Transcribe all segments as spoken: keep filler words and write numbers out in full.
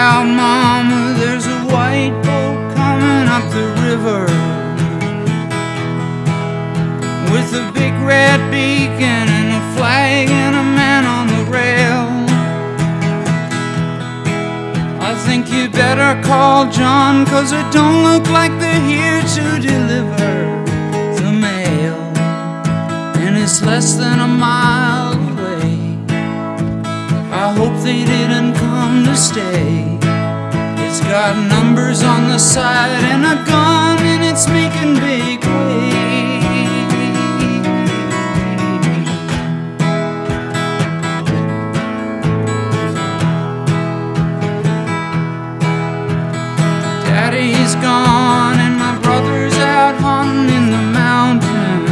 out, Mama, there's a white boat coming up the river with a big red beacon and a flag and a man on the rail. I think you better call John, 'cause it don't look like they're here to deliver the mail, and it's less than a mile away. I hope they didn't come to stay. It's got numbers on the side and a gun, and it's making big waves. Daddy's gone and my brother's out hunting in the mountain.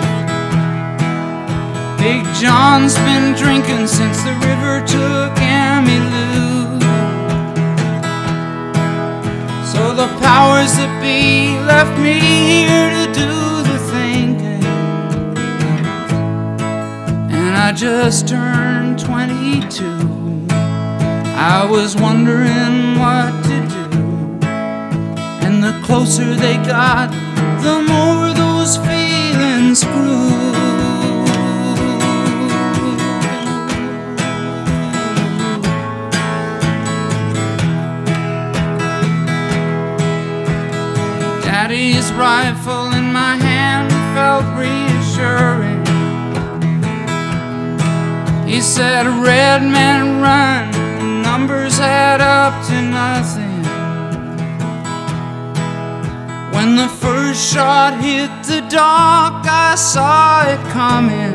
Big John's been drinking since the river took Emmylou. So the powers that be left me here to do the thinking, and I just turned twenty-two. I was wondering what to do, and the closer they got, the more those feelings grew. Daddy's rifle in my hand felt reassuring. He said, "Red man run, numbers add up to nothing." When the first shot hit the dock, I saw it coming.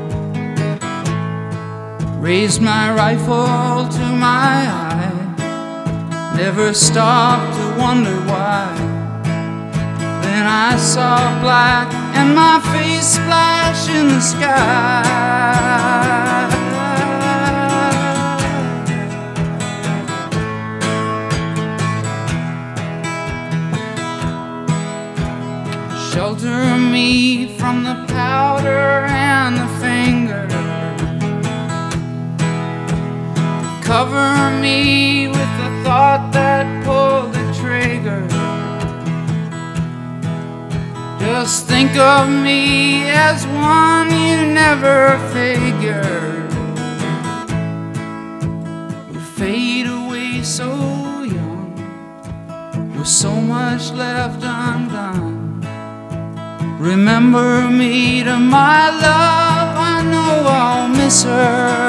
Raised my rifle to my eye, never stopped to wonder why. Then I saw black and my face splash in the sky. Shelter me from the powder and the finger. Cover me with the thought that pulled the trigger. Just think of me as one you never figured would fade away so young, with so much left undone. Remember me to my love, I know I'll miss her.